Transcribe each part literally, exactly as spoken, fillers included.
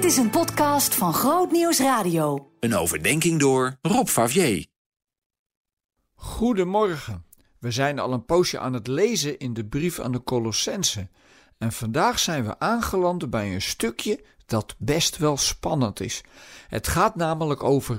Dit is een podcast van Groot Nieuws Radio. Een overdenking door Rob Favier. Goedemorgen. We zijn al een poosje aan het lezen in de brief aan de Colossenzen. En vandaag zijn we aangeland bij een stukje dat best wel spannend is. Het gaat namelijk over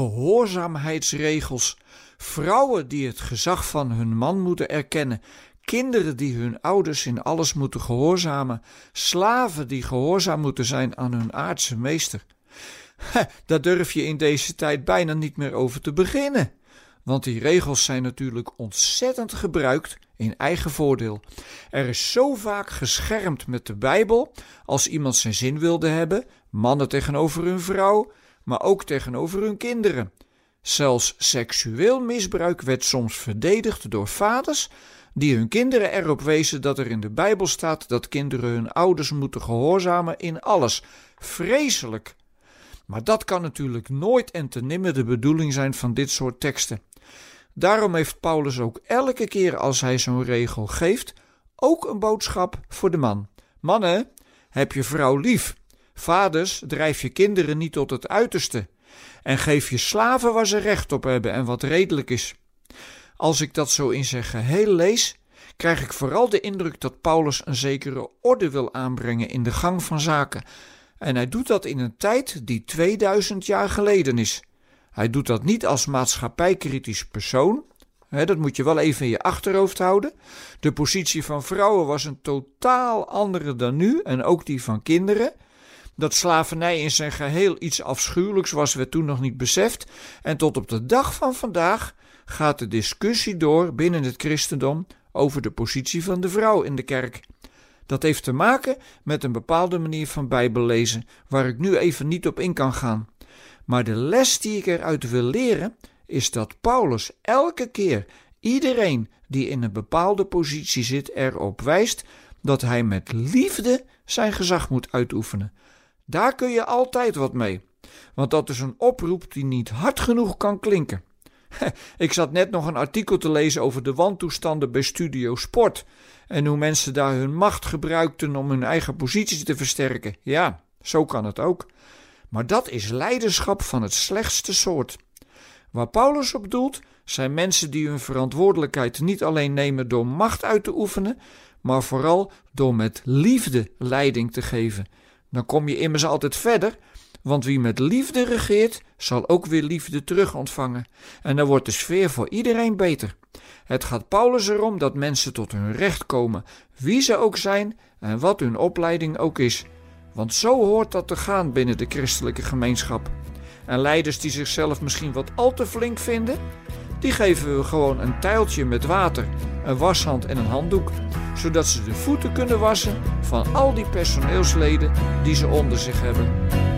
gehoorzaamheidsregels. Vrouwen die het gezag van hun man moeten erkennen. Kinderen die hun ouders in alles moeten gehoorzamen. Slaven die gehoorzaam moeten zijn aan hun aardse meester. Heh, daar durf je in deze tijd bijna niet meer over te beginnen. Want die regels zijn natuurlijk ontzettend gebruikt in eigen voordeel. Er is zo vaak geschermd met de Bijbel als iemand zijn zin wilde hebben. Mannen tegenover hun vrouw, maar ook tegenover hun kinderen. Zelfs seksueel misbruik werd soms verdedigd door vaders die hun kinderen erop wezen dat er in de Bijbel staat dat kinderen hun ouders moeten gehoorzamen in alles. Vreselijk! Maar dat kan natuurlijk nooit en te nimmer de bedoeling zijn van dit soort teksten. Daarom heeft Paulus ook elke keer als hij zo'n regel geeft, ook een boodschap voor de man. Mannen, heb je vrouw lief. Vaders, drijf je kinderen niet tot het uiterste. En geef je slaven waar ze recht op hebben en wat redelijk is. Als ik dat zo in zijn geheel lees, krijg ik vooral de indruk dat Paulus een zekere orde wil aanbrengen in de gang van zaken. En hij doet dat in een tijd die tweeduizend jaar geleden is. Hij doet dat niet als maatschappijkritisch persoon. He, dat moet je wel even in je achterhoofd houden. De positie van vrouwen was een totaal andere dan nu en ook die van kinderen. Dat slavernij in zijn geheel iets afschuwelijks was, werd toen nog niet beseft. En tot op de dag van vandaag gaat de discussie door binnen het christendom over de positie van de vrouw in de kerk. Dat heeft te maken met een bepaalde manier van Bijbellezen, waar ik nu even niet op in kan gaan. Maar de les die ik eruit wil leren, is dat Paulus elke keer iedereen die in een bepaalde positie zit erop wijst dat hij met liefde zijn gezag moet uitoefenen. Daar kun je altijd wat mee, want dat is een oproep die niet hard genoeg kan klinken. Ik zat net nog een artikel te lezen over de wantoestanden bij Studio Sport en hoe mensen daar hun macht gebruikten om hun eigen positie te versterken. Ja, zo kan het ook. Maar dat is leiderschap van het slechtste soort. Waar Paulus op doelt, zijn mensen die hun verantwoordelijkheid niet alleen nemen door macht uit te oefenen, maar vooral door met liefde leiding te geven. Dan kom je immers altijd verder, want wie met liefde regeert, zal ook weer liefde terug ontvangen. En dan wordt de sfeer voor iedereen beter. Het gaat Paulus erom dat mensen tot hun recht komen, wie ze ook zijn en wat hun opleiding ook is. Want zo hoort dat te gaan binnen de christelijke gemeenschap. En leiders die zichzelf misschien wat al te flink vinden, die geven we gewoon een tijltje met water, een washand en een handdoek, zodat ze de voeten kunnen wassen van al die personeelsleden die ze onder zich hebben.